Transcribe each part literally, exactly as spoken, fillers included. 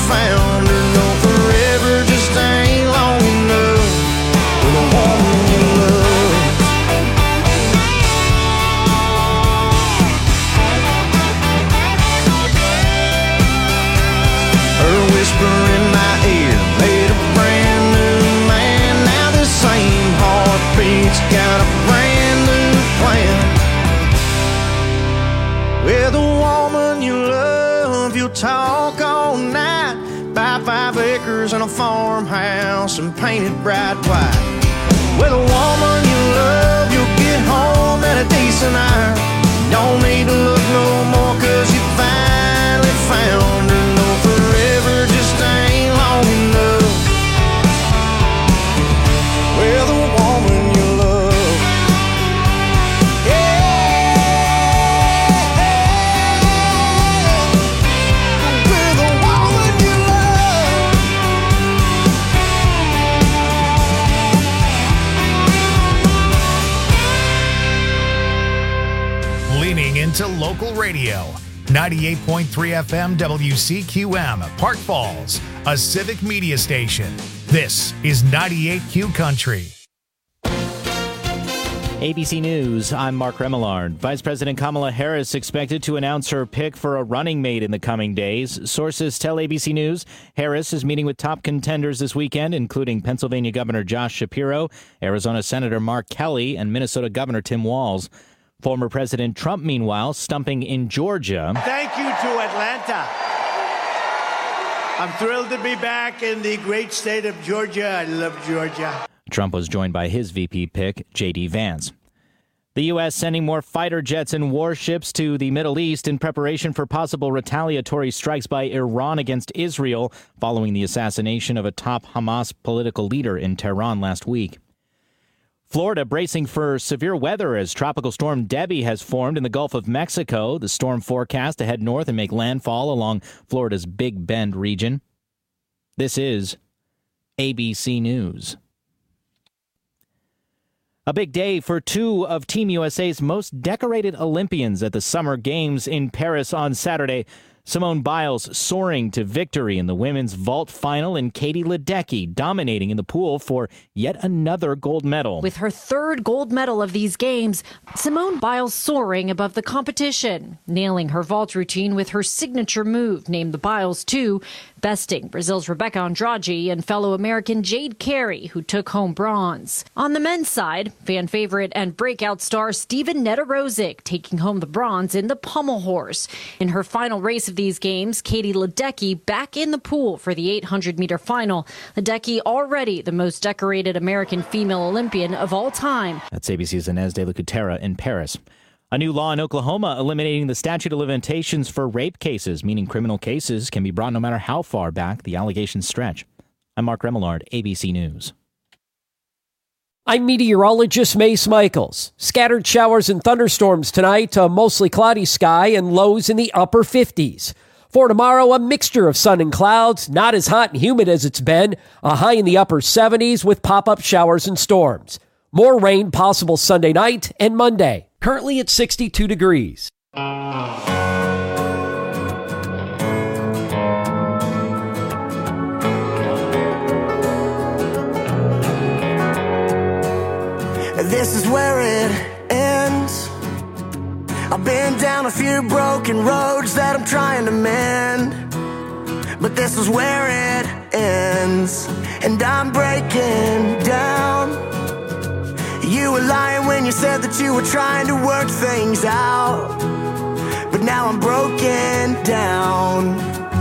found her. No, forever just ain't long enough for the woman you love. Her whisper in my ear made a brand new man. Now the same heartbeat's got a brand new plan. With a woman you love, you'll talk all night. Buy five acres and a farmhouse and paint it bright white. With a woman you love, you'll get home at a decent hour. Don't need to look no more, cause you finally found her. No, forever just ain't long enough. With a woman you love. Yeah. With a woman you love. Leaning into local radio. ninety-eight point three F M W C Q M, Park Falls, a civic media station. This is ninety-eight Q Country. A B C News, I'm Mark Remillard. Vice President Kamala Harris expected to announce her pick for a running mate in the coming days. Sources tell A B C News Harris is meeting with top contenders this weekend, including Pennsylvania Governor Josh Shapiro, Arizona Senator Mark Kelly, and Minnesota Governor Tim Walz. Former President Trump, meanwhile, stumping in Georgia. Thank you to Atlanta. I'm thrilled to be back in the great state of Georgia. I love Georgia. Trump was joined by his V P pick, J D Vance. The U S sending more fighter jets and warships to the Middle East in preparation for possible retaliatory strikes by Iran against Israel following the assassination of a top Hamas political leader in Tehran last week. Florida bracing for severe weather as Tropical Storm Debbie has formed in the Gulf of Mexico. The storm forecast to head north and make landfall along Florida's Big Bend region. This is A B C News. A big day for two of Team U S A's most decorated Olympians at the Summer Games in Paris on Saturday. Simone Biles soaring to victory in the women's vault final, and Katie Ledecky dominating in the pool for yet another gold medal. With her third gold medal of these games, Simone Biles soaring above the competition, nailing her vault routine with her signature move, named the Biles two, besting Brazil's Rebecca Andrade and fellow American Jade Carey, who took home bronze. On the men's side, fan favorite and breakout star Steven Nedorosik taking home the bronze in the pommel horse. In her final race of these games, Katie Ledecky back in the pool for the eight hundred meter final. Ledecky already the most decorated American female Olympian of all time. That's A B C's Inez de la Cutera in Paris. A new law in Oklahoma eliminating the statute of limitations for rape cases, meaning criminal cases can be brought no matter how far back the allegations stretch. I'm Mark Remillard, A B C News. I'm meteorologist Mace Michaels. Scattered showers and thunderstorms tonight, a mostly cloudy sky and lows in the upper fifties. For tomorrow, a mixture of sun and clouds, not as hot and humid as it's been, a high in the upper seventies with pop-up showers and storms. More rain possible Sunday night and Monday. Currently at sixty-two degrees. This is where it ends. I've been down a few broken roads that I'm trying to mend, but this is where it ends, and I'm breaking down. You were lying when you said that you were trying to work things out, but now I'm broken down.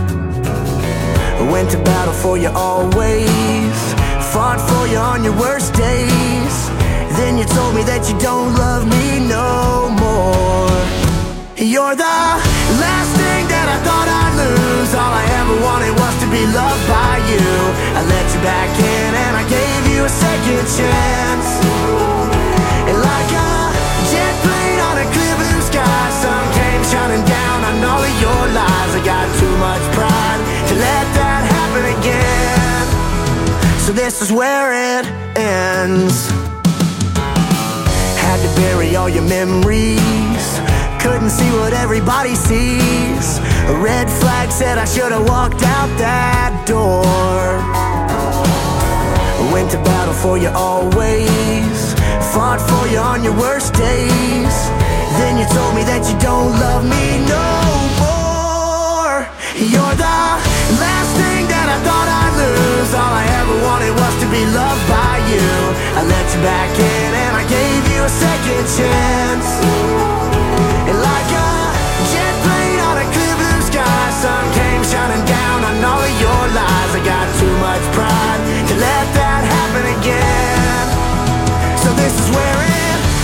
I went to battle for you always, fought for you on your worst days. Then you told me that you don't love me no more. You're the last thing that I thought I'd lose. All I ever wanted was to be loved by you. I let you back in and I gave you a second chance. And like a jet plane on a clear blue sky, sun came shining down on all of your lies. I got too much pride to let that happen again. So this is where it ends. Had to bury all your memories, couldn't see what everybody sees. A red flag said I should have walked out that door. Went to battle for you always, fought for you on your worst days. Then you told me that you don't love me no more. You're the last thing that I thought I'd lose. All I ever wanted was to be loved by you. I let you back in and I gave you a second chance. And like a jet plane on a clear blue sky, sun came shining down on all of your lies. I got too much pride to let that happen again. So this is where it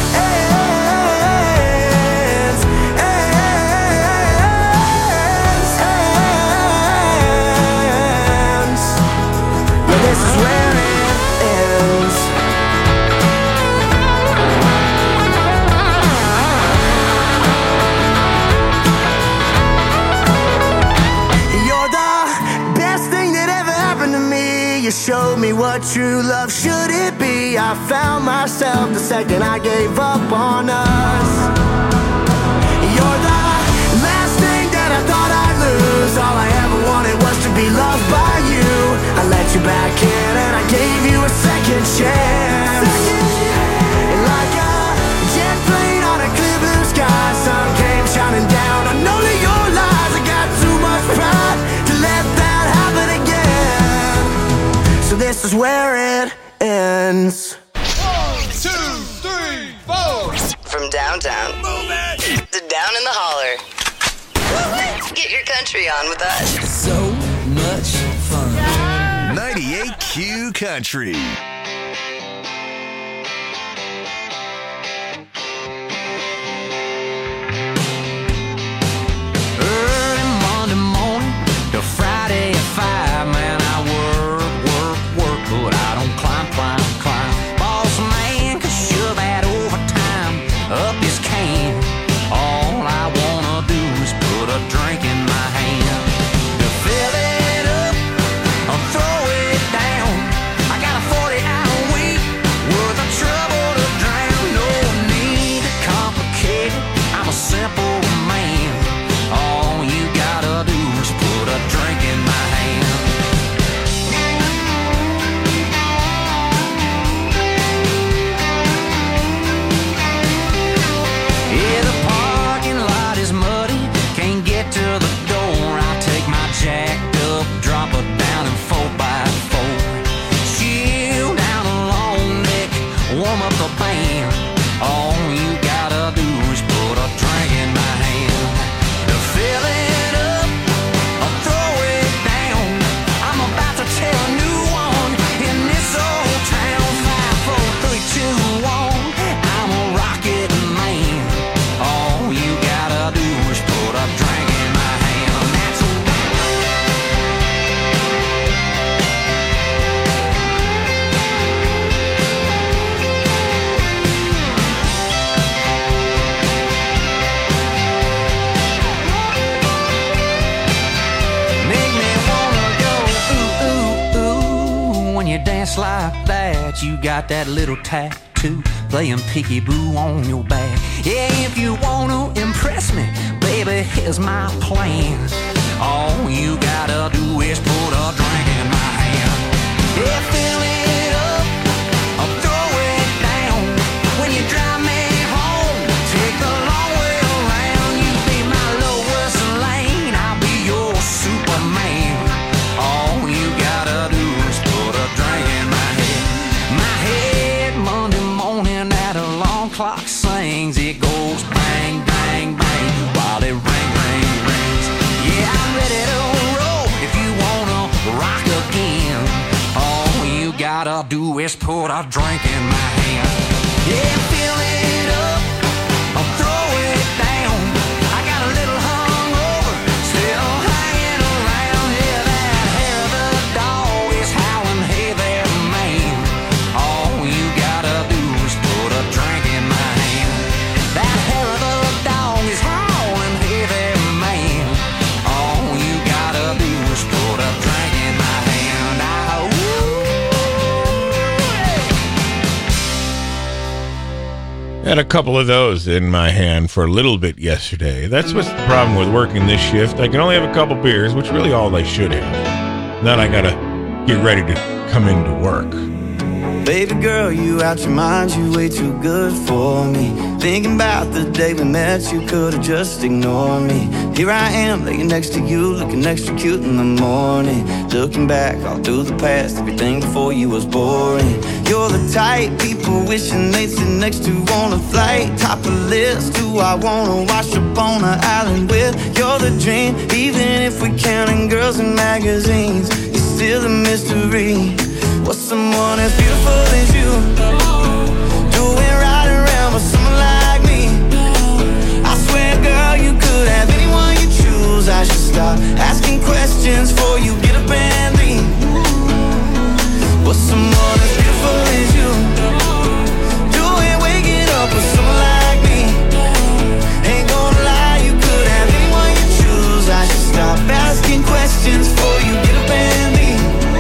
ends, ends, ends. But this is where it ends. You're the best thing that ever happened to me. You showed me what true love should it be. I found myself the second I gave up on us. You're the last thing that I thought I'd lose. All I ever wanted was to be loved by you. I let you back in and I gave you a second chance. And like a jet plane on a clear blue sky, sun came shining down on all of your lies. I got too much pride to let that happen again. So this is where it ends. One, two, three, four. From downtown to down in the holler. Get your country on with us. So much fun. ninety-eight Q Country. Early Monday morning to Friday at five, man, I work, work, work, but I don't climb, climb, climb. Boss man can shove that overtime up his can. All I wanna do is put a drink in my hand. To fill it up or throw it down, I got a forty hour week worth of trouble to drown. No need to complicate it, I'm a simple man. All you gotta do is put a drink in my hand. Yeah, the parking lot is muddy, can't get to the door. I take my jacked up, drop her down in four by four. Chill down a long neck, warm up the band. All you gotta do is put a drink in my hand. To fill it up or throw it down, I'm about to tell a new one in this old town. Five, four, three, two, one, I'm a rocket man. All you gotta do is put a drink in my hand. That's make me wanna go ooh, ooh, ooh. When you dance like that, you got that little tattoo playing peekaboo on your back. Yeah, if you wanna impress me, baby, here's my plan. All you gotta do is put a drink in my hand. Yeah, fill it up or throw it down. When you drive me home, take the long way around. You be my lowest lane, I'll be your Superman. All you gotta do is put a drink in my head. My head Monday morning, that alarm clock sings. It goes bang, bang, bang while it ring, ring, rings. Yeah, I'm ready to roll if you wanna rock again. All you gotta do is put a drink in my hand. Yeah, fill it up or throw it down. I got a little hungover, still hanging around. Yeah, that hair of the dog is howling, hey there, man. All you gotta do is put a drink in my hand. That hair of the dog is howling, hey there, man. All you gotta do is put a drink in my hand. Ah, ooh, Had a couple of those in my hand for a little bit yesterday. That's what's the problem with working this shift. I can only have a couple beers, which really all I should have. Then I gotta get ready to come into work. Baby girl, you out your mind, you way too good for me. Thinking about the day we met, you could've just ignored me. Here I am, laying next to you, looking extra cute in the morning. Looking back all through the past, everything before you was boring. You're the type people wishing they'd sit next to on a flight. Top of the list, who I wanna wash up on an island with. You're the dream, even if we're counting girls in magazines. You're still a mystery. What's someone as beautiful as you? Doing right around with someone like me. I swear, girl, you could have anyone you choose. I should stop asking questions before you get up and leave. What's someone as beautiful as you? Doing waking up with someone like me. Ain't gonna lie, you could have anyone you choose. I should stop asking questions before you get up and leave.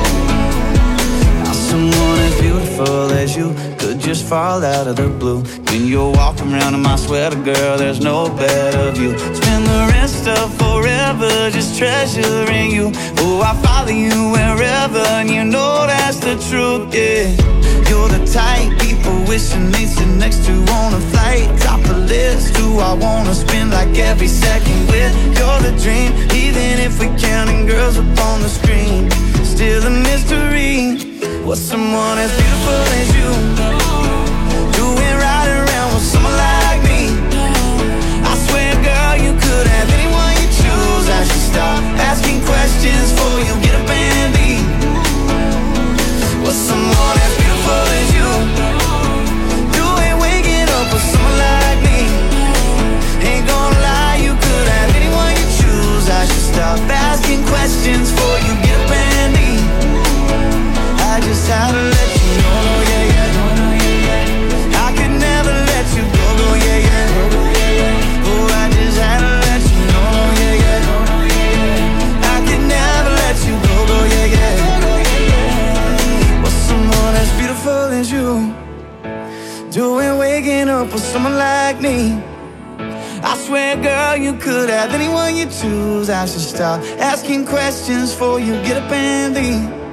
Someone as beautiful as you could just fall out of the blue. When you're walking around in my sweater, girl, there's no better view. Spend the rest of forever just treasuring you. Oh, I follow you wherever, and you know that's the truth, yeah. You're the type people wishing they'd sit next to on a flight. Top of the list, who I wanna spend like every second with. You're the dream, even if we're counting girls up on the screen. Still a mystery. What's someone as beautiful as you? Doing right around with someone like me. I swear, girl, you could have anyone you choose. I should stop asking questions before you get up and leave. What's someone as beautiful as you? Doing waking up with someone like me. Ain't gonna lie, you could have anyone you choose. I should stop asking questions before you get up and leave. I just had to let you know, yeah, yeah. I could never let you go, go, yeah, yeah. Oh, I just had to let you know, yeah, yeah. I could never let you go, go, yeah, yeah. What's someone as beautiful as you? Doing waking up with someone like me. I swear, girl, you could have anyone you choose. I should stop asking questions before you get up and leave.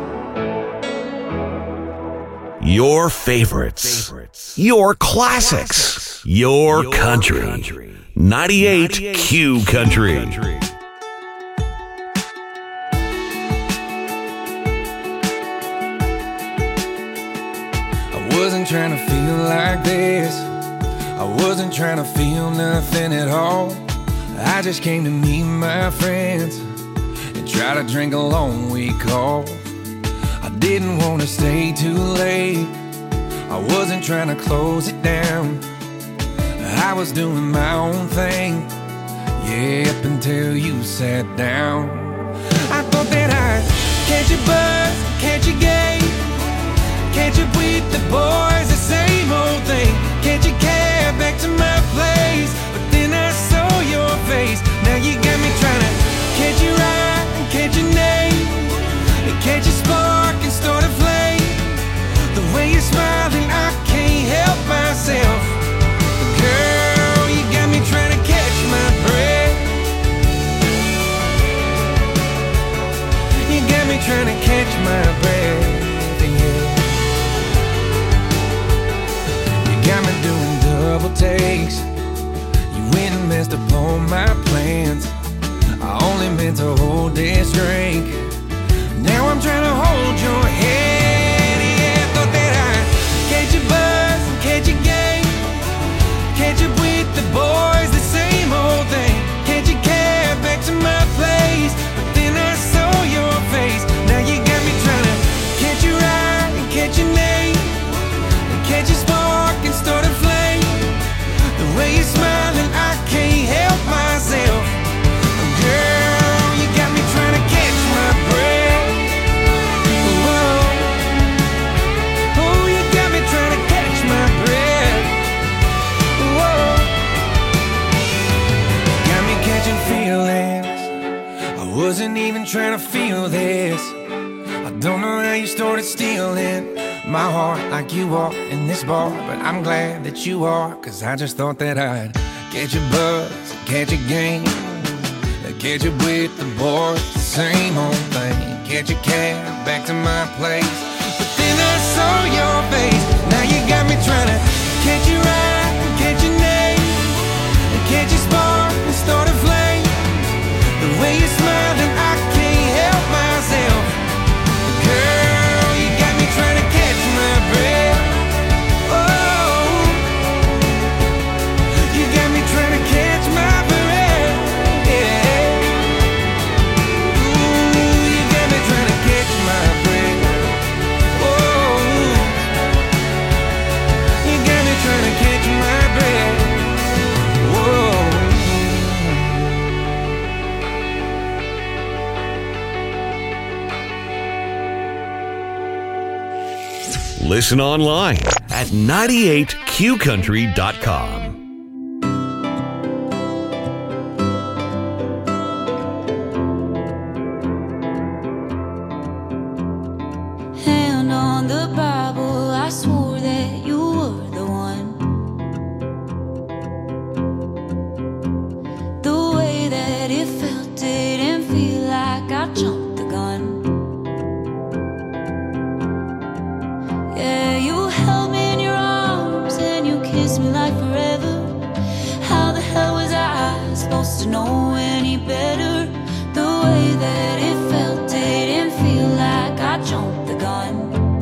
Your favorites, your classics, your country. ninety-eight Q Country. I wasn't trying to feel like this. I wasn't trying to feel nothing at all. I just came to meet my friends and try to drink a long week off. I didn't want to stay too late. I wasn't trying to close it down. I was doing my own thing, yeah, up until you sat down. I thought that I'd catch a buzz, catch a game, catch up with the boys, the same old thing. Catch a cab back to my place, but then I saw your face. Now you got me trying to catch your eye and catch your name, and catch a spark and start a flame. The way you're smiling, I can't help myself. Girl, you got me trying to catch my breath. You got me trying to catch my breath, yeah. You got me doing double takes. You went and messed up all my plans. I only meant to hold this drink. Now I'm trying to hold your head, yeah. Thought that I'd catch a buzz and catch a game, catch up with the boys, the same old thing. Catch a cab back to my place, but then I saw your face. Now you got me trying to catch your eye and catch your name, and catch a spark and start a flame. The way you're smiling, I can't help myself. Girl, you got me trying to catch my breath. Wasn't even trying to feel this. I don't know how you started stealing my heart like you are in this bar. But I'm glad that you are, cause I just thought that I'd catch your buzz, catch your game, catch you with the boys, the same old thing. Catch your cab back to my place. But then I saw your face. Now you got me trying to catch your eye, catch your name, and catch your spark and start a flame. The way you smile and I can't help myself. Girl, you got me trying to catch my breath. Oh, you got me trying to catch my breath. Yeah. Ooh, you got me trying to catch my breath. Oh, you got me trying to catch my breath. Whoa. Listen online at ninety-eight q country dot com. Hand on the Bible, I swore that you were the one. The way that it felt didn't feel like I jumped the gun. Yeah, you held me in your arms and you kissed me like forever. How the hell was I supposed to know any better? The way that it felt didn't feel like I jumped the gun.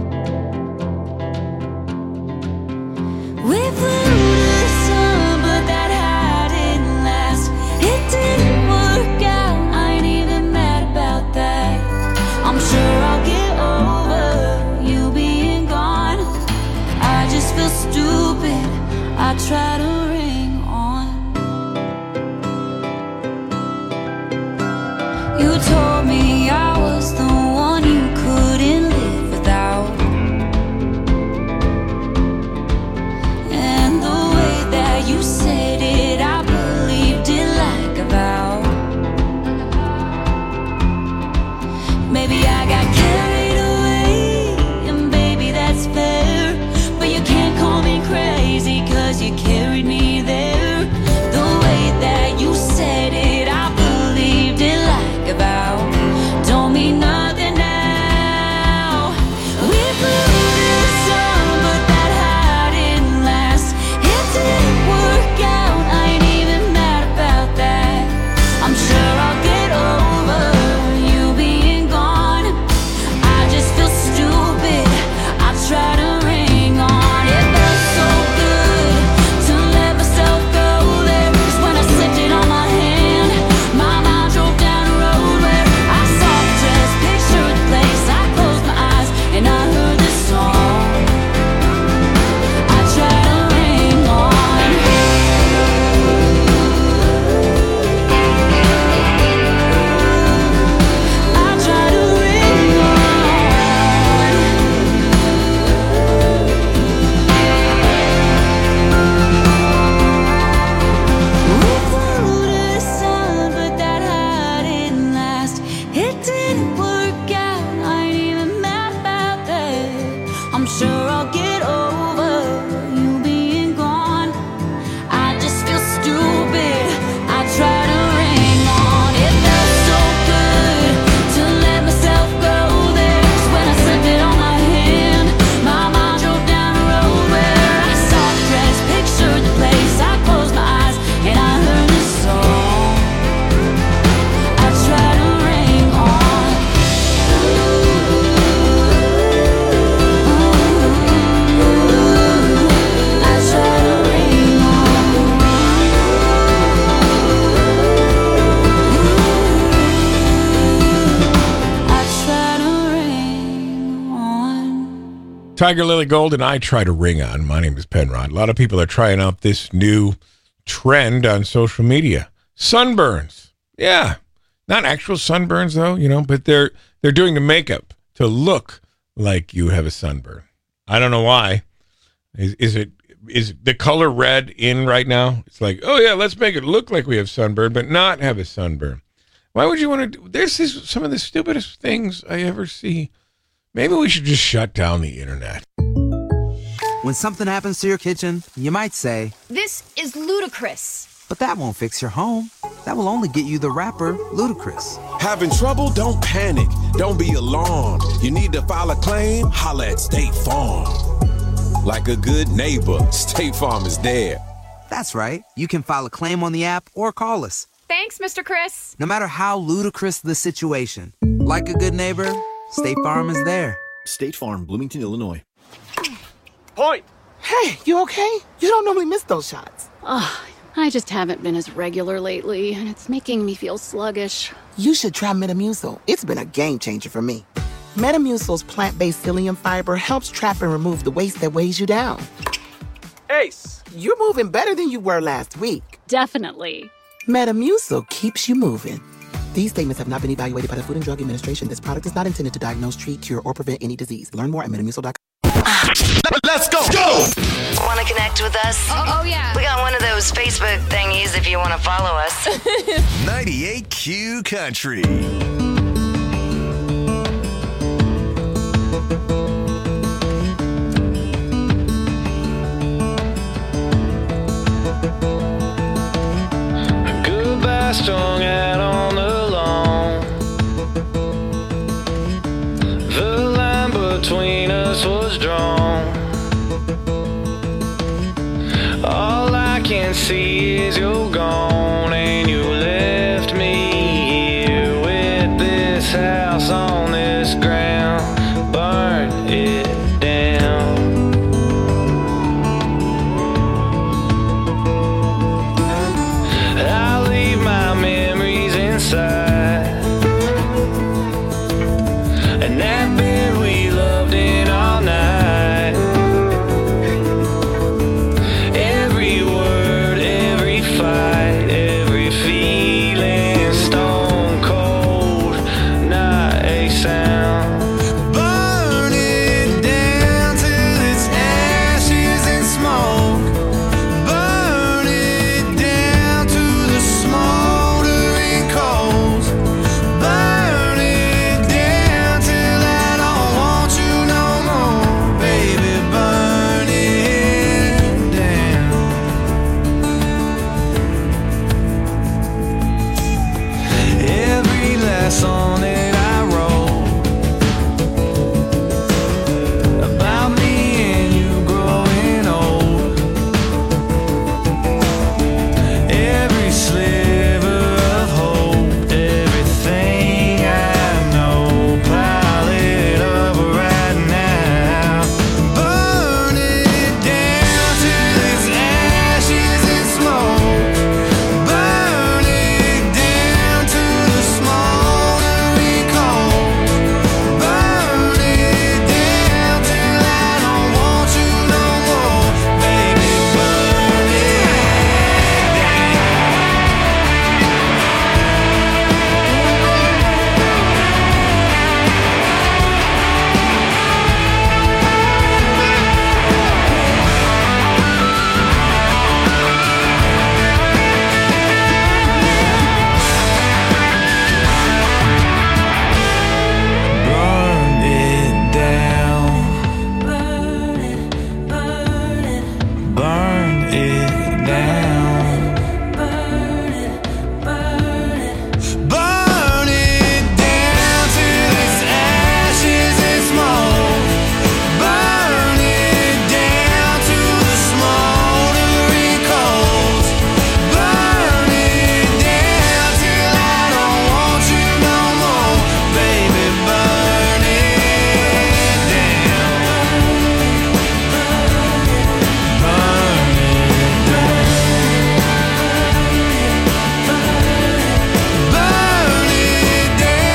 We flew to the sun, but that high didn't last. It didn't work out, I ain't even mad about that. I'm sure I'll get over you being gone. I just feel stupid, I try to ring on. You told me I was the one you couldn't live without. And the way that you said it, I believed it like a vow. Maybe I got carried away, and baby that's fair. But you can't call me crazy, cause you carried me there. The way that you said it, I believed it like a vow. Don't mean nothing now. We flew to the sun, but that high didn't last. It didn't work out, I ain't even mad about that. I'm sure I'll get over you being gone. I just feel stupid, I try to ring on. It felt so good to let myself go there. 'Cause when I slipped it on my hand, my mind drove down a road where I saw the dress, pictured the place. I closed my eyes and I heard this song. I try to ring on. I try to ring on. We flew to the sun, but that high didn't last. It didn't work out, I ain't even mad about that. I'm sure I'll get over you being gone. I just feel stupid, I try to ring on. It felt so good to let myself go there. 'Cause when I slipped it on my hand, my mind drove down a road where I saw the dress, pictured the place. I closed my eyes and I heard this song. I try to ring on. I try to ring on. I try to ring on. Tiger Lily Gold and I try to ring on. My name is Penrod. A lot of people are trying out this new trend on social media. Sunburns. Yeah. Not actual sunburns though, you know, but they're they're doing the makeup to look like you have a sunburn. I don't know why. Is, is it is the color red in right now? It's like, oh yeah, let's make it look like we have sunburn, but not have a sunburn. Why would you want to do this? Is some of the stupidest things I ever see Maybe we should just shut down the internet. When something happens to your kitchen, you might say, "This is ludicrous." But that won't fix your home. That will only get you the rapper, Ludacris. Having trouble? Don't panic. Don't be alarmed. You need to file a claim? Holla at State Farm. Like a good neighbor, State Farm is there. That's right. You can file a claim on the app or call us. Thanks, Mister Chris. No matter how ludicrous the situation, like a good neighbor, State Farm is there. State Farm, Bloomington, Illinois. Point. Hey, you okay? You don't normally miss those shots. Ugh, I just haven't been as regular lately, and it's making me feel sluggish. You should try Metamucil. It's been a game changer for me. Metamucil's plant-based psyllium fiber helps trap and remove the waste that weighs you down. Ace, you're moving better than you were last week. Definitely. Metamucil keeps you moving. These statements have not been evaluated by the Food and Drug Administration. This product is not intended to diagnose, treat, cure, or prevent any disease. Learn more at metamucil dot com. Let's go! Go! Want to connect with us? Oh, oh, yeah. We got one of those Facebook thingies if you want to follow us. ninety-eight Q Country. Goodbye, strung out on the lawn. The line between us was drawn. All I can see is you're gone, and you left me here with this house on this ground. Burn it down. I'll leave my memories inside, and that bed we loved in all night. Every word, every fight, every feeling, stone cold, not a sound. Burn it down till it's ashes and smoke. Burn it down to the smoldering coals. Burn it down till I don't want you no more, baby. Burn it down. Every last song that I wrote about me and you growing old. Every sliver of hope, everything I know, pile it up right now. Burn it down till it's ashes and smoke. Burn it down to the smoldering coals. Burn it down till I don't want you no more, baby. Burn it Burn it down. Burn it, burn it. Burn it down. Burn it, burn it. Burn it down till it's ashes and smoke. Burn it down to the smoldering coals. Burn it down till I don't want you no more, baby. Burn it down. Burn it down. Burn it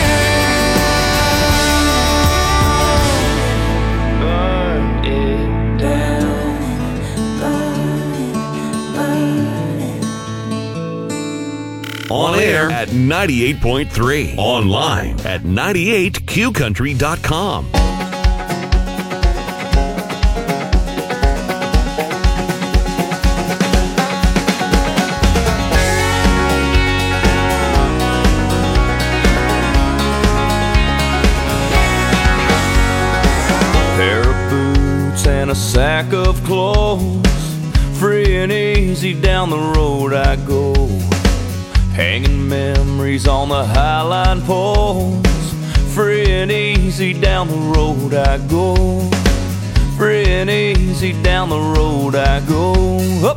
On air at ninety-eight point three. Online at ninety-eight q country dot com. close. Free and easy down the road I go. Hanging memories on the highline poles. Free and easy down the road I go. Free and easy down the road I go. Up.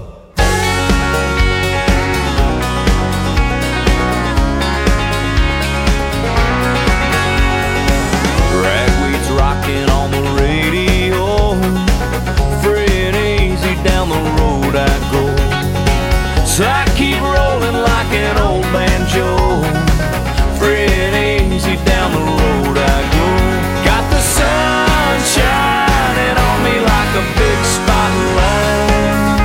Ragweed's rocking on the radio. Free and easy down the road I go. So I keep rolling like an old banjo. Free and easy down the road I go. Got the sun shining on me like a big spotlight.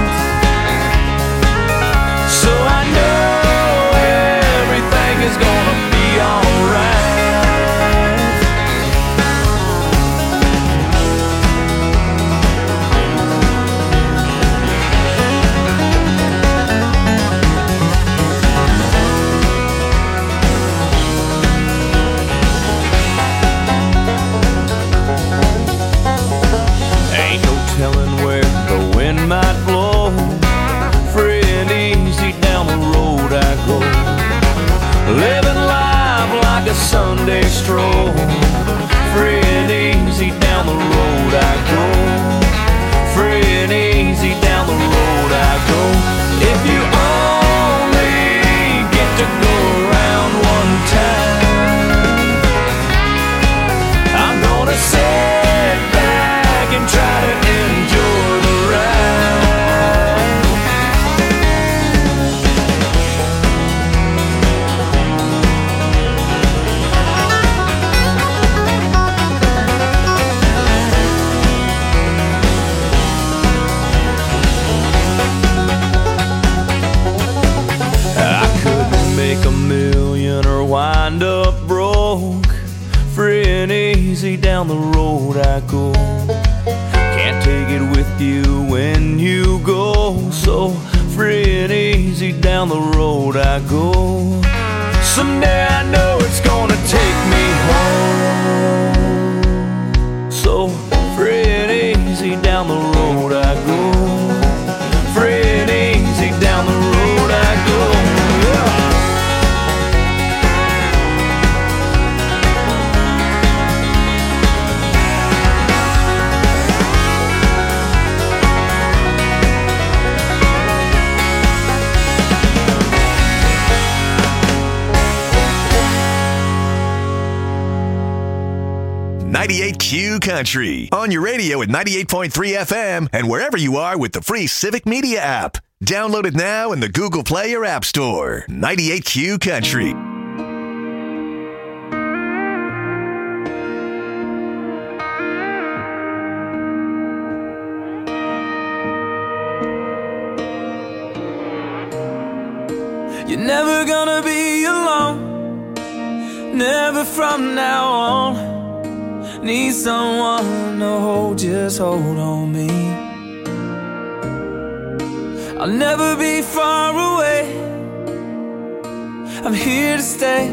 So I know everything is gonna be alright. Might blow. Free and easy down the road I go. Living life like a Sunday stroll. Free and easy down the road I go. Free and easy down the road I go. If you only get to go around one time, I'm gonna sit back and try to enjoy the ride. Make a million or wind up broke. Free and easy down the road I go. Can't take it with you when you go. So free and easy down the road I go. Someday I know it's gonna take me home. So free and easy down the road I go. Free and easy down the road I go. Yeah. ninety-eight Q Country. On your radio at ninety-eight point three F M and wherever you are with the free Civic Media app. Download it now in the Google Play or App Store. ninety-eight Q Country. You're never gonna be alone. Never from now on. Need someone to hold, just hold on me. I'll never be far away. I'm here to stay.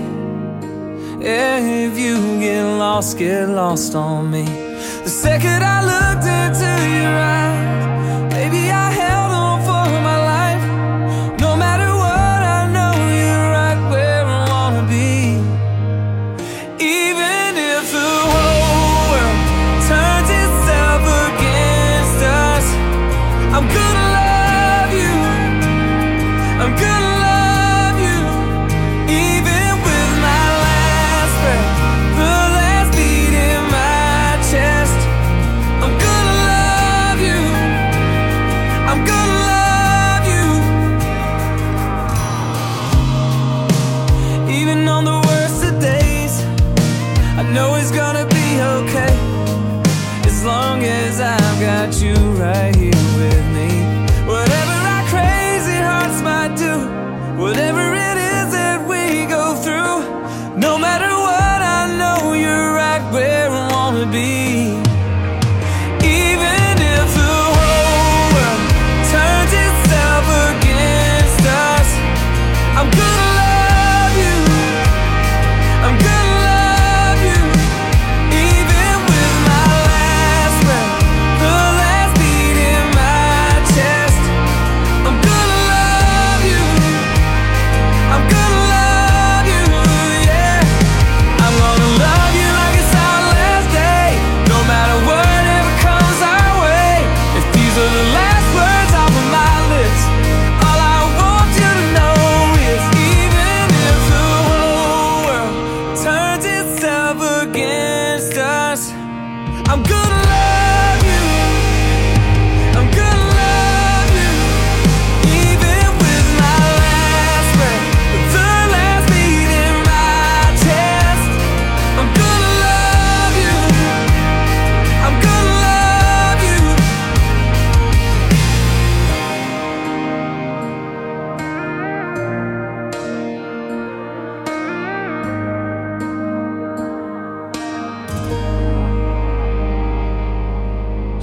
If you get lost, get lost on me. The second I looked into your eyes, baby, I held on for my life. No matter what, I know you're right where I wanna be. Even if the whole world turns itself against us, I'm gonna love you. I'm gonna love you. Even with my last breath, the last beat in my chest, I'm gonna love you.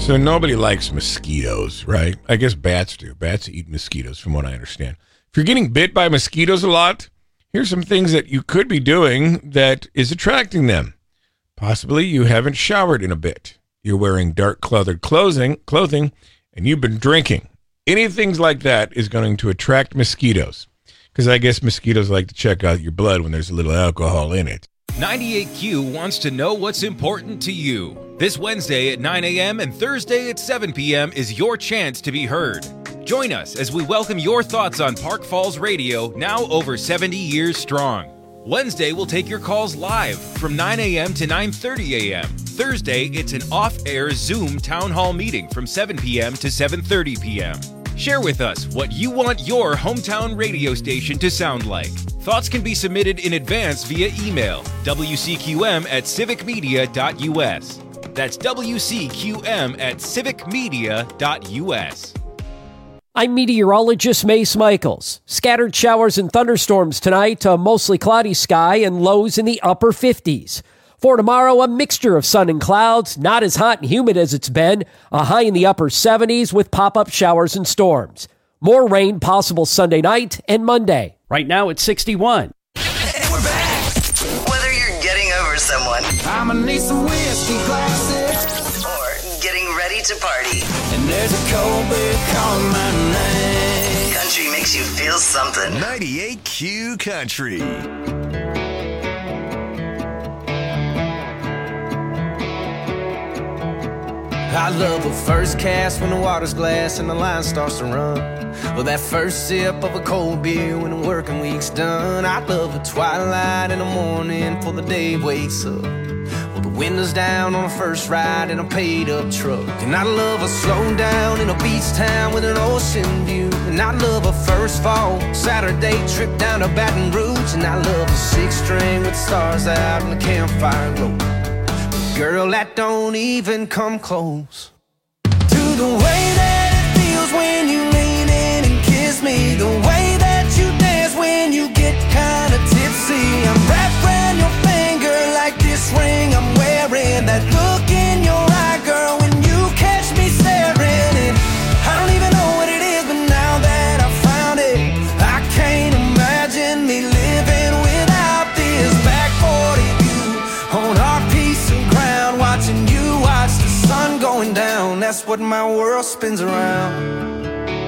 So nobody likes mosquitoes, right? I guess bats do. Bats eat mosquitoes, from what I understand. If you're getting bit by mosquitoes a lot, here's some things that you could be doing that is attracting them. Possibly you haven't showered in a bit. You're wearing dark colored clothing, clothing, and you've been drinking. Anything like that is going to attract mosquitoes, because I guess mosquitoes like to check out your blood when there's a little alcohol in it. ninety-eight Q wants to know what's important to you. This Wednesday at nine a.m. and Thursday at seven p.m. is your chance to be heard. Join us as we welcome your thoughts on Park Falls Radio, now over seventy years strong. Wednesday, we'll take your calls live from nine a.m. to nine thirty a.m. Thursday, it's an off-air Zoom town hall meeting from seven p.m. to seven thirty p.m. Share with us what you want your hometown radio station to sound like. Thoughts can be submitted in advance via email, w c q m at civic media dot u s. That's w c q m at civic media dot u s. I'm meteorologist Mace Michaels. Scattered showers and thunderstorms tonight, a mostly cloudy sky and lows in the upper fifties. For tomorrow, a mixture of sun and clouds, not as hot and humid as it's been, a high in the upper seventies with pop-up showers and storms. More rain possible Sunday night and Monday. Right now it's sixty-one. Whether you're getting over someone, I'ma need some whiskey glasses, or getting ready to party, and there's a cold beer calling my name. Country makes you feel something. ninety-eight Q Country. I love a first cast when the water's glass and the line starts to run. Well, that first sip of a cold beer when the working week's done. I love the twilight in the morning before the day wakes up. Well, the windows down on a first ride in a paid-up truck. And I love a slow down in a beach town with an ocean view. And I love a first fall Saturday trip down to Baton Rouge. And I love a six-string with stars out and the campfire glow. Girl, that don't even come close to the way that it feels when you lean in and kiss me. The way that you dance when you get kinda tipsy. I'm wrapped around your finger like this ring I'm wearing. That look in your eye, girl, when you catch me staring. And I don't even know what it is, but now that I found it, I can't imagine me living without this. Back forty view on our piece of ground, watching you watch the sun going down. That's what my world spins around.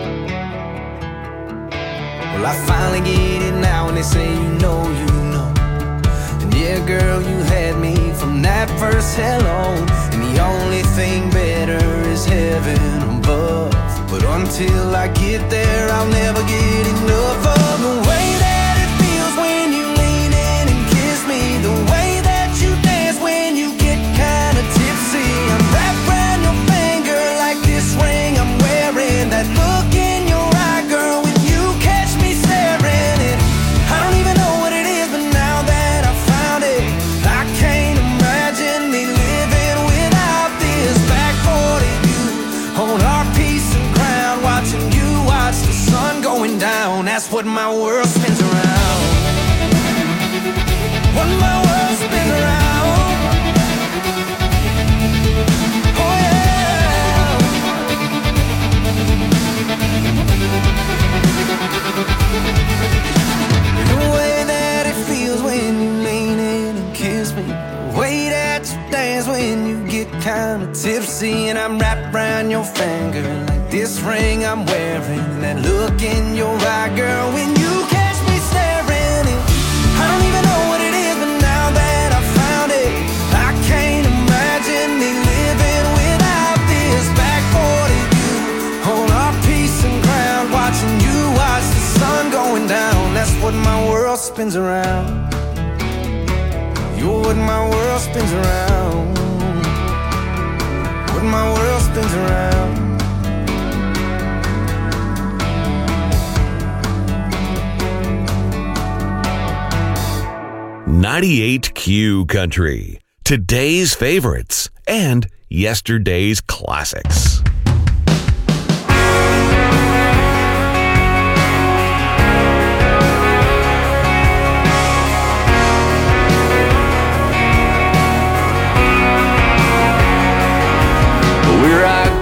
Well, I finally get it now, and they say you know, you know. And yeah, girl, you had me from that first hello. And the only thing better is heaven above. But until I get there, I'll never get enough of the way that it feels when you lean in and kiss me. The way that you dance when you get kinda tipsy. I'm wrapped around your finger like this ring I'm wearing. That look in your eye, girl, when you catch me staring. And I don't even know what it is, but now that I found it, I can't imagine me living without this. Back forty view on our piece of ground, watching you watch the sun going down. That's what my world spins around. What my world spins around. Oh yeah. The way that it feels when you lean in and kiss me. The way that you dance when you get kinda tipsy. And I'm wrapped around your finger like this ring I'm wearing. And that look in your eye, girl, when you catch me staring. And I don't even know what it is, but now that I found it, I can't imagine me living without this. Back forty view on our piece of ground, watching you watch the sun going down. That's what my world spins around. You're what my world spins around. What my world spins around. ninety-eight Q Country. Today's favorites and yesterday's classics. We're out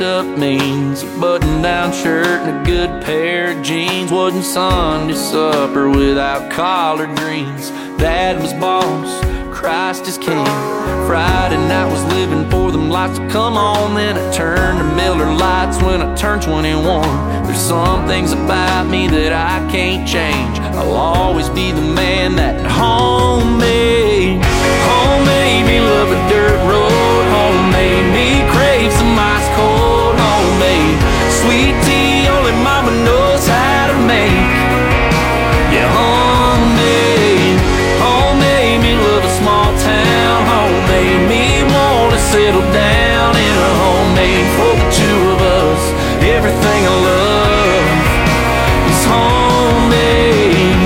up means. A button-down shirt and a good pair of jeans. Wasn't Sunday supper without collard greens. Dad was boss, Christ is king. Friday night was living for them lights to come on. Then I turned to Miller Lights when I turned twenty-one. There's some things about me that I can't change. I'll always be the man that home made. Home made me love a dirt road. Home made me crave some ice cold. Home made sweet tea only mama knows how to make. Yeah, home made. Home made me love a small town. Home made me want to settle down in a homemade for the two of us. Everything I love is homemade.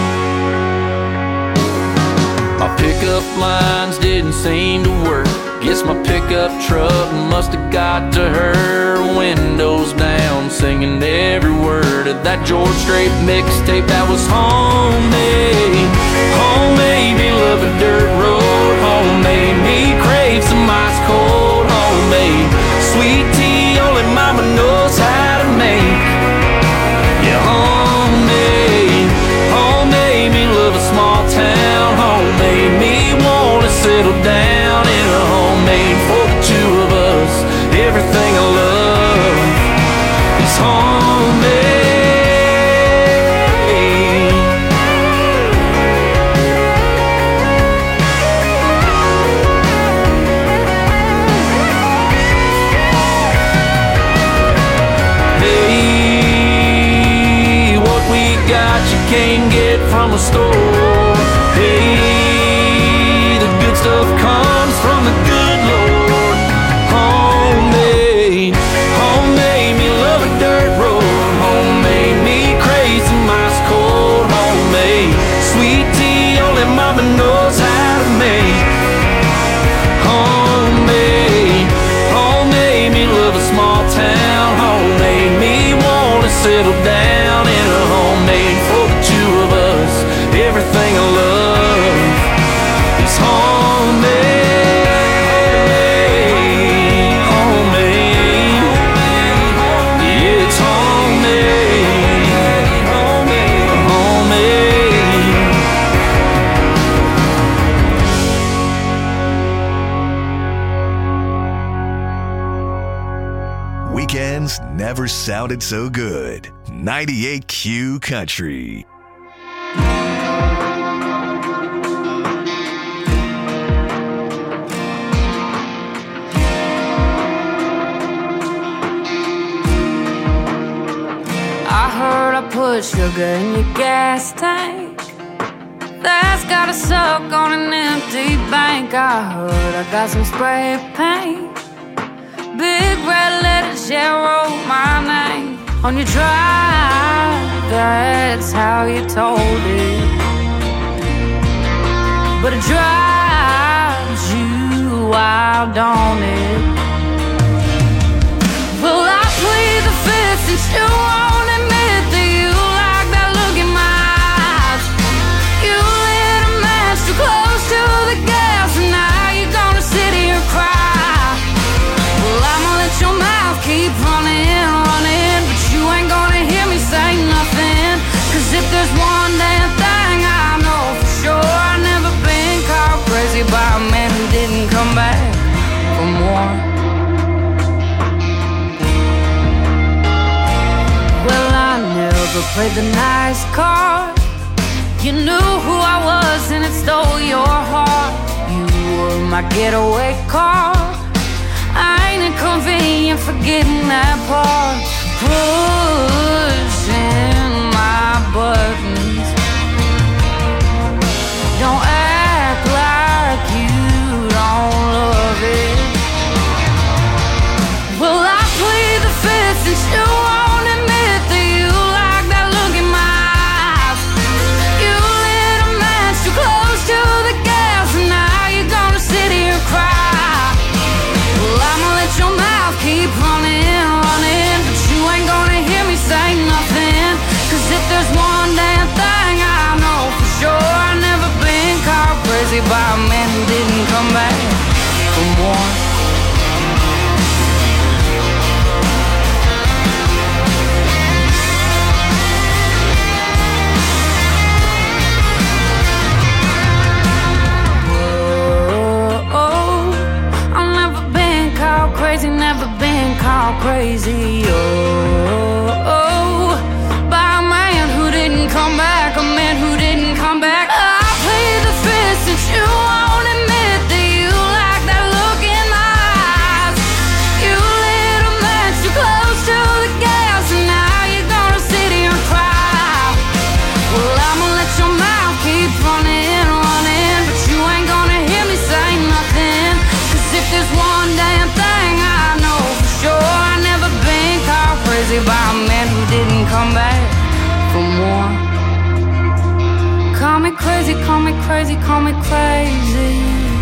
My pickup lines didn't seem to work. Guess my pickup truck must have got to her. Windows down, singing every word of that George Strait mixtape that was homemade. Homemade me love a dirt road. Homemade me crave some ice cold. Homemade sweet tea only mama knows how to make. Yeah, homemade. Homemade me love a small town. Homemade me wanna settle down in a homemade for the two of us. Everything I love is homemade. Hey, what we got you can't get from a store. Hey, the good stuff comes from the good Lord. Homemade, homemade me love a dirt road. Homemade me crazy, ice cold. Homemade sweet tea only mama knows how to make. Homemade, homemade me love a small town. Homemade me wanna settle down in a homemade for the two of us. Everything I love is homemade. Homemade. Yeah, it's homemade. Homemade. Weekends never sounded so good. ninety-eight Q Country. I heard I put sugar in your gas tank. That's gotta suck on an empty bank. I heard I got some spray paint. Big red letters, yeah, wrote my name on your drive. That's how you told it. But it drives you wild on it. Well, I plead the fifth since you won't admit that you like that look in my eyes. You lit a match too close to the gas, and now you're gonna sit here and cry. Well, I'ma let your mouth keep running, running, but you ain't gonna hear me say nothing. Cause if there's one damn thing I know for sure, I've never been caught crazy by a man who didn't come back for more. Well, I never played the nice card. You knew who I was and it stole your heart. You were my getaway car. I ain't inconvenient forgetting that part. Pushing my buttons. Don't act like you don't love it. Well, I plead the fifth since you won't admit that you like that look in my eyes. You lit a match too close to the gas, and now you're gonna sit here and cry. Well, I'ma let your mouth keep running, running, but you ain't gonna hear me say nothing. Cause if there's one damn thing I know for sure, I've never been caught crazy by a man who didn't come back for more. me, oh, oh, by a man who didn't come back, a man who didn't come back. I played the fifth since you won't admit that you like that look in my eyes. You lit a match too close to the gas, and now you're gonna sit here and cry. Well, I'ma let your mouth keep running, running, but you ain't gonna hear me say nothing. Cause if there's one damn thing I know for sure, I never been caught crazy by a man who didn't come back for more. Call me crazy, call me crazy, call me crazy.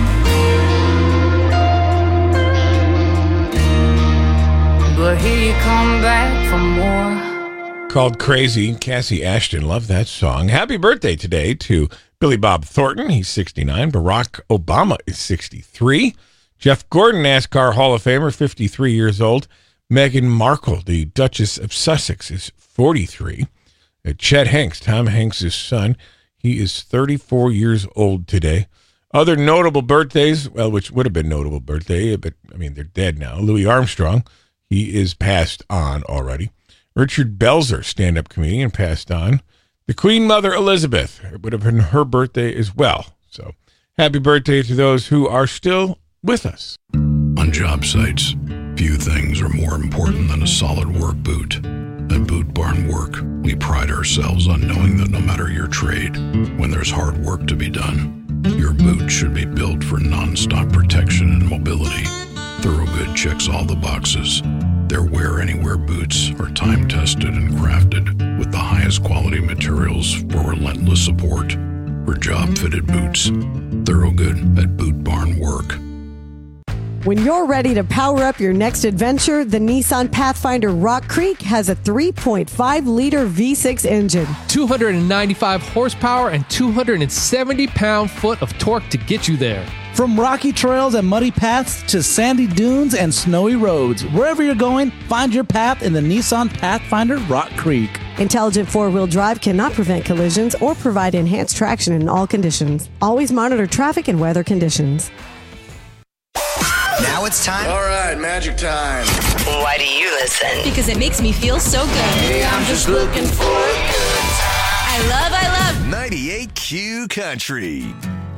But here you come back for more. Called Crazy. Cassie Ashton, love that song. Happy birthday today to Billy Bob Thornton. He's sixty-nine. Barack Obama is sixty-three. Jeff Gordon, NASCAR Hall of Famer, fifty-three years old. Meghan Markle, the Duchess of Sussex, is forty-three. Uh, Chet Hanks, Tom Hanks' son, he is thirty-four years old today. Other notable birthdays, well, which would have been notable birthday, but, I mean, they're dead now. Louis Armstrong, he is passed on already. Richard Belzer, stand-up comedian, passed on. The Queen Mother Elizabeth, it would have been her birthday as well. So, happy birthday to those who are still with us. On job sites, few things are more important than a solid work boot. At Boot Barn Work, we pride ourselves on knowing that no matter your trade, when there's hard work to be done, your boot should be built for non-stop protection and mobility. Thorogood checks all the boxes. Their Wear Anywhere boots are time-tested and crafted with the highest quality materials for relentless support. For job-fitted boots, Thorogood at Boot Barn Work. When you're ready to power up your next adventure, the Nissan Pathfinder Rock Creek has a three point five liter V six engine. two hundred ninety-five horsepower and two hundred seventy pound-foot of torque to get you there. From rocky trails and muddy paths to sandy dunes and snowy roads, wherever you're going, find your path in the Nissan Pathfinder Rock Creek. Intelligent four-wheel drive cannot prevent collisions or provide enhanced traction in all conditions. Always monitor traffic and weather conditions. Now it's time. All right, magic time. Why do you listen? Because it makes me feel so good. Hey, I'm just looking for a good time. I love, I love ninety-eight Q Country.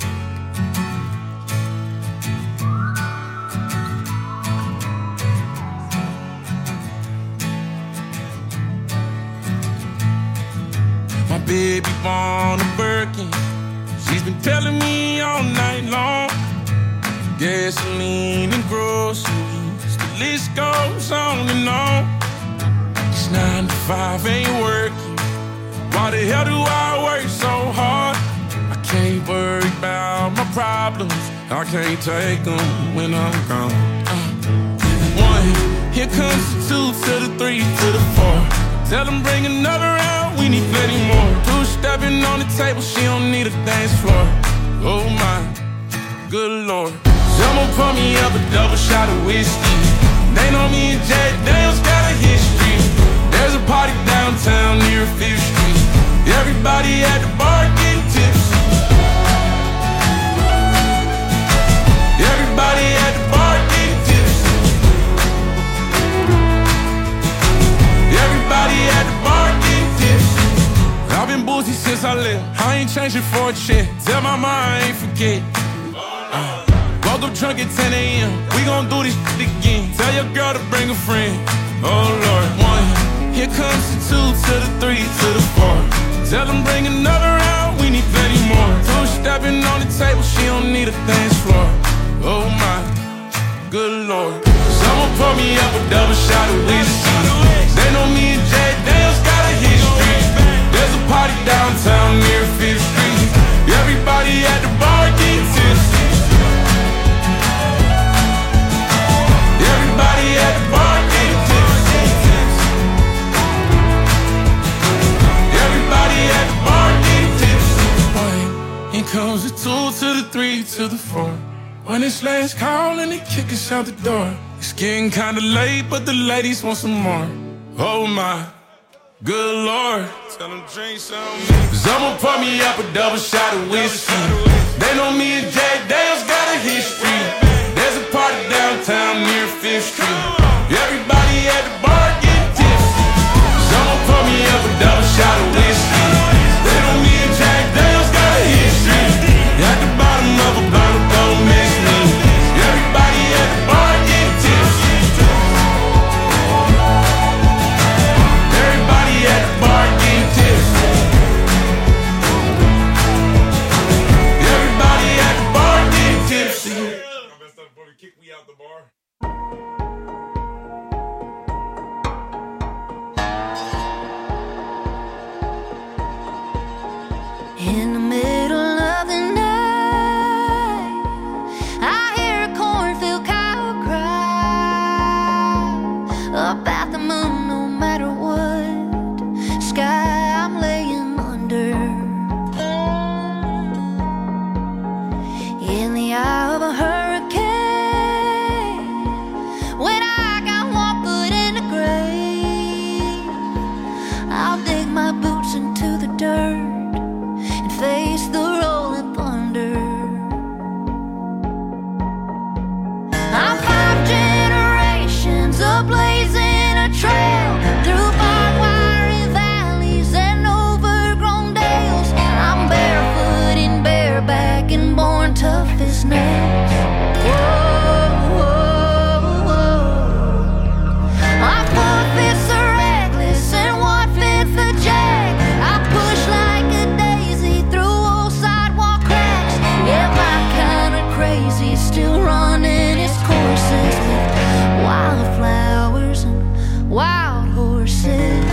My baby born a Birkin. She's been telling me all night long. Gasoline and groceries, the list goes on and on. It's nine to five, ain't working. Why the hell do I work so hard? I can't worry about my problems. I can't take them when I'm gone. Uh, one, here comes the two to the three to the four. Tell them bring another round, we need plenty more. Two stepping on the table, she don't need a dance floor. Oh my, good Lord. Someone pour me up a double shot of whiskey. They know me and Jack Daniels got a history. There's a party downtown near Fifth Street. Everybody at the bar getting tipsy. Everybody at the bar getting tipsy. Everybody at the bar getting tipsy. I've been boozy since I left. I ain't changing for a check. Tell my mom I ain't forget. Uh, Woke up drunk at ten a.m. We gon' do this shit again. Tell your girl to bring a friend. Oh Lord, one. Here comes the two to the three to the four. Tell them bring another round. We need plenty more. Two stepping on the table. She don't need a dance floor. Oh my, good Lord. Someone pour me up a double shot of whiskey. They know me and Jack Daniels got a history. There's a party downtown near Fifth Street. Everybody at the bar getting tipsy. Everybody at the bar getting tipsy. Everybody at the bar getting tipsy. One, here comes the two to the three to the four. When it's last call and they kick us out the door. It's getting kinda late, but the ladies want some more. Oh my, good Lord. Tell them drink some. Someone pour me up a double shot of whiskey. They know me and Jack Daniels got a history. There's a party downtown near Fifth Street. Everybody at the bar at the moon no matter what sky I'm laying under. In the eye of a hurricane, when I got one foot in the grave, I'll dig my boots into the dirt and face the rolling thunder. I'm five generations of blazing a trail through barbed wire valleys and overgrown dales. I'm barefoot and bareback and born tough as nails. Whoa, whoa, whoa. My four fifths are reckless and one fifth a jack. I push like a daisy through old sidewalk cracks. Yeah, my kind of crazy still running its courses with wildflowers and wild horses.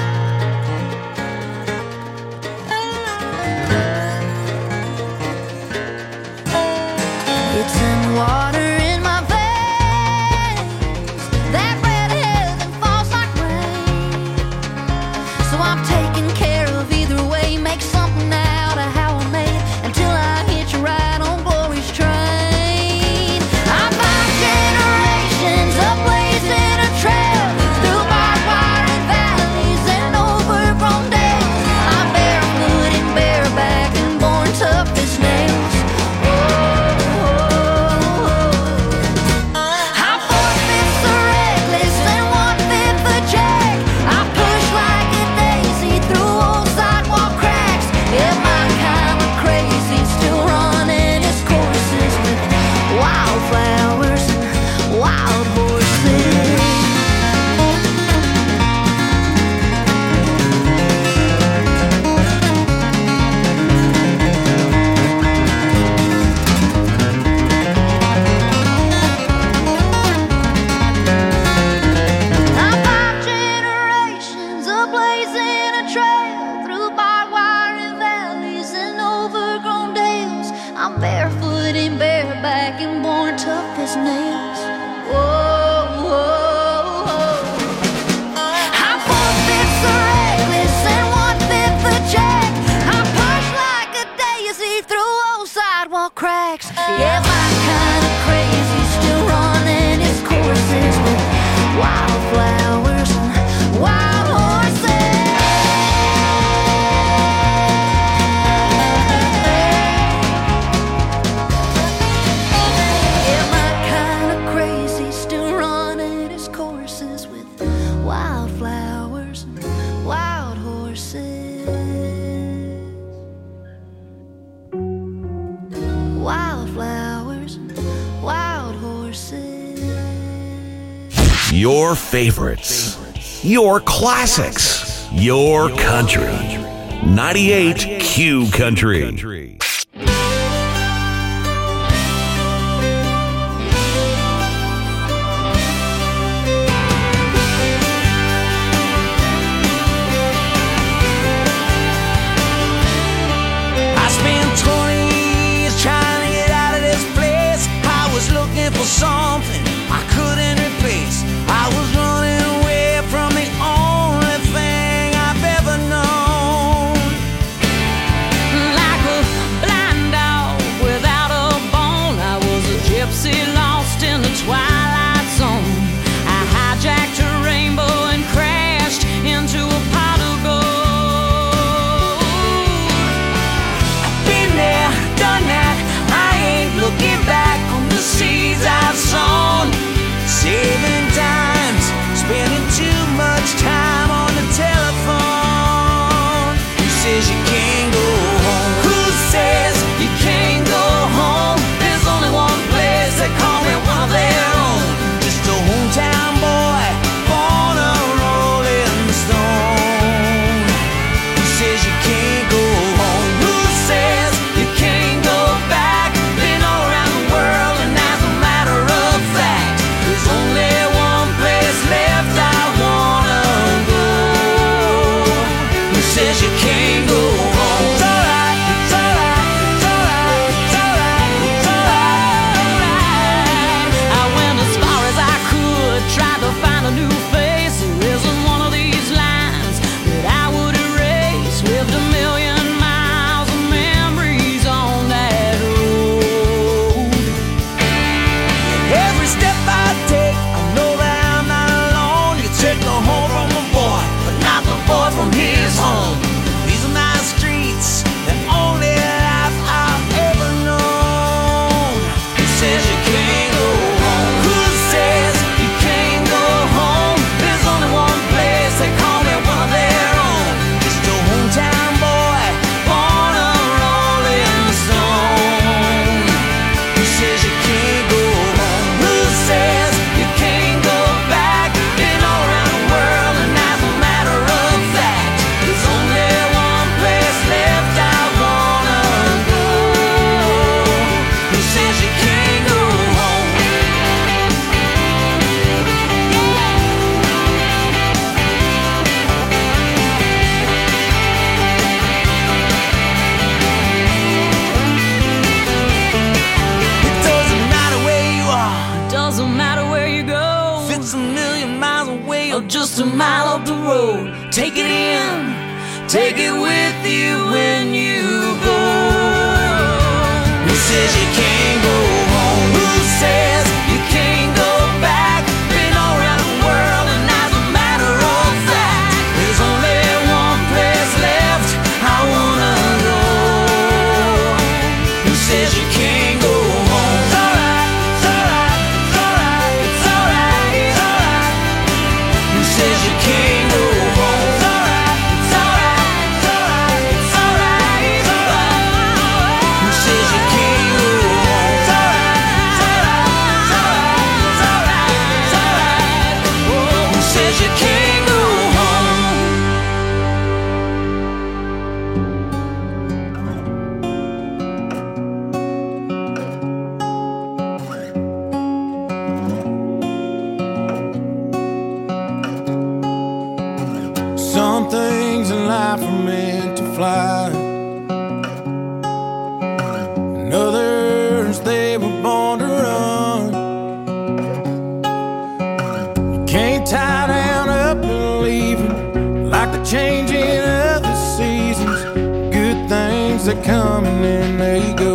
It's in water in my veins. That red heaven falls like rain. So I'm taking care of either way. Make something out of how I made until I hitch a ride on glory's train. I'm five generations of blazing a trail through barbed wire and valleys and overgrown dales. I'm barefoot and bareback and born tough as nails. I'm four-fifths a reckless and one-fifth a jack. I push like a daisy through old sidewalk cracks. Yeah, my kind of crazy still running its courses with wildflowers and wild horses. I'm five generations of blazing a trail through barbed wire and valleys and overgrown dales. I'm barefoot and bareback and born tough as nails. Whoa, whoa, whoa. I'm four-fifths a reckless and one-fifth a jack. I push like a daisy through old sidewalk cracks. Yeah, my kind of crazy still running its courses with wildflowers and wild horses. Yeah, my kind of crazy still running its courses with wildflowers and wild horses. Wildflowers and wild horses. Your favorites. Your classics. Your country. ninety-eight Q Country. I spent twenty years trying to get out of this place. I was looking for something I couldn't replace. I was running away from the only thing I've ever known. Like a blind dog without a bone, I was a gypsy lost in the twilight zone. I hijacked a rainbow and crashed into a pot of gold. Been there, done that. I ain't looking back on the seeds I've sown. Saving times, spending too much time on the telephone. Who says you can't go home? Who says you can't go home? There's only one place they call me one of their own. Just a hometown boy, born a rolling stone. Who says you can't go home? Who says you can't go back? Been all around the world and as a matter of fact, there's only one place left I wanna go. Who says you can't go home? It's alright, it's alright, it's alright, it's alright, it's alright. I went as far as I could, tried to find a new face. mile up the road. Take it in, take it with you when you go. Who says you can't go home? Who says you can't go back? Been all around the world and as a matter of fact, there's only one place left I wanna go. Who says you can't go home? It's alright, it's alright, it's alright, it's alright, it's alright. Who says you can't go home? It's alright, it's alright, it's alright, it's alright, it's alright. Who says you can't go home? It's alright, it's alright, it's alright, it's alright, it's alright. Who says you can't go home? Some things in life are meant to fly, and others they were born to run. You can't tie down up and leave it, like the changing of the seasons. Good things that come and then they go,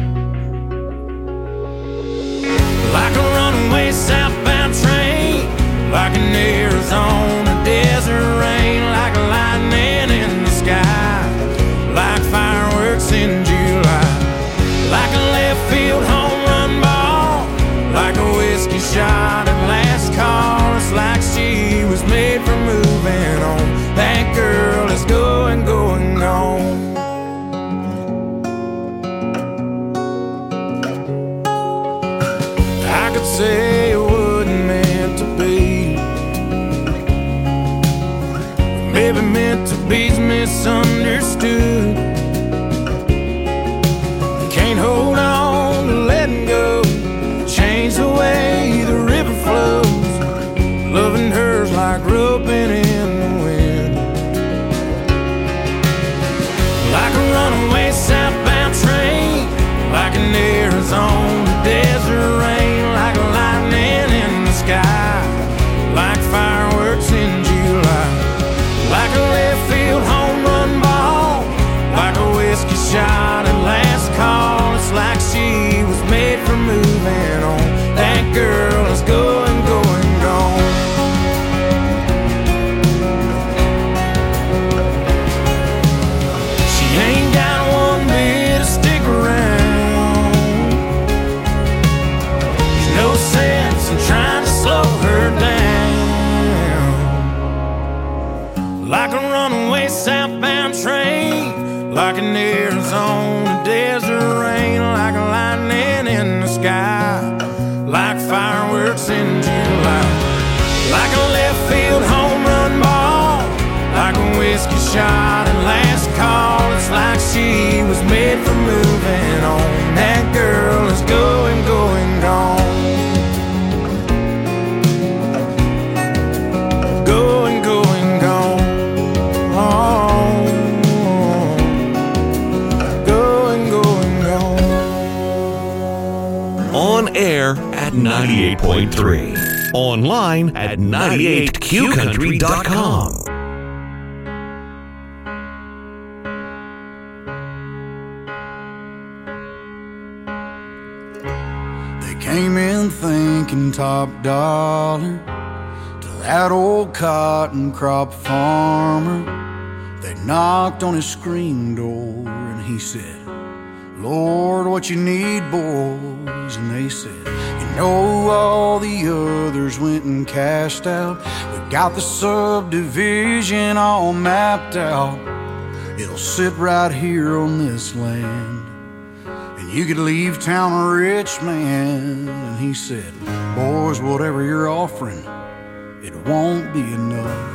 like a runaway southbound train, like an Arizona desert rain, like lightning in the sky, like fireworks in July, like a left field home run ball, like a whiskey shot at last call. It's like she was made for moving on. That girl is going, going on. I could say it wasn't meant to be, maybe meant to be's misunderstood. Can't hold on to letting go, change the way the river flows. Loving her's like roping in the wind, like a runaway southbound train, like an Arizona desert rain, like lightning in the sky, like fireworks in July, like a left field home run ball, like a whiskey shot at last call. It's like she was made for moving on. That girl is going, going, gone. She ain't got one bit to stick around. There's no sense in trying to slow her down, like a runaway southbound train, like an Arizona desert rain, like a lightning in the sky, like fireworks in July, like a left field home run ball, like a whiskey shot at last call. It's like she was made for moving on. That girl is going, going, gone. Going, going, gone. Going, going, gone. On air at ninety-eight point three. Online at ninety-eight q country dot com. They came in thinking top dollar to that old cotton crop farmer. They knocked on his screen door and he said, Lord, what you need, boys? And they said, you know, all the others went and cashed out. We got the subdivision all mapped out. It'll sit right here on this land, and you could leave town a rich man. And he said, boys, whatever you're offering, it won't be enough.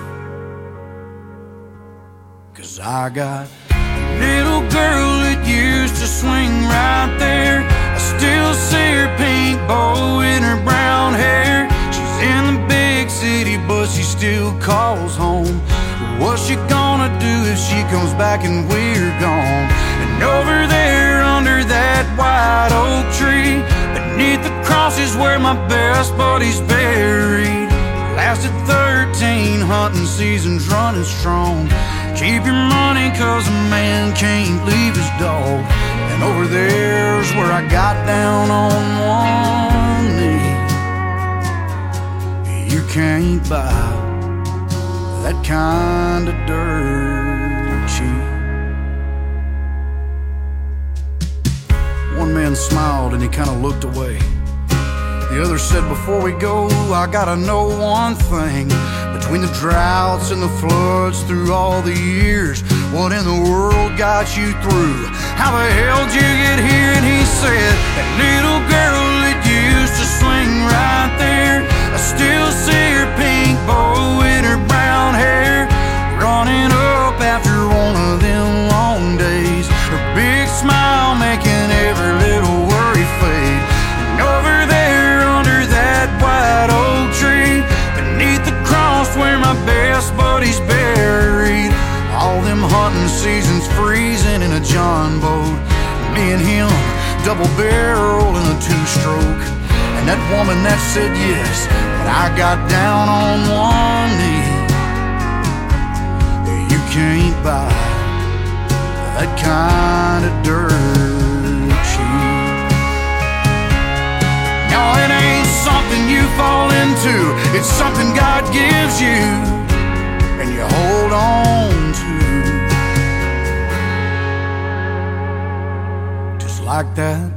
'Cause I got a little girl that used to swing right there. I still see her pink bow in her brown hair. She's in the big city, but she still calls home. What's she gonna do if she comes back and we're gone? And over there under that white oak tree, beneath the cross is where my best buddy's buried. Lasted thirteen hunting seasons running strong. Keep your money cause a man can't leave his dog. And over there's where I got down on one knee. You can't buy that kind of dirt cheap. One man smiled and he kind of looked away. The other said, before we go, I gotta know one thing. Between the droughts and the floods through all the years, what in the world got you through? How the hell did you get here? And he said, that little girl that used to swing right there, I still see her pink bow in her brown hair, running up after one of them long days. Her big smile making every little worry fade. And over there under that white oak tree, beneath the cross where my best buddy's buried, all them hunting seasons freezing in a John boat, me and him double barrel in a two-stroke. And that woman that said yes, but I got down on one knee. You can't buy that kind of dirt cheap. No, it ain't something you fall into, it's something God gives you and you hold on to. Just like that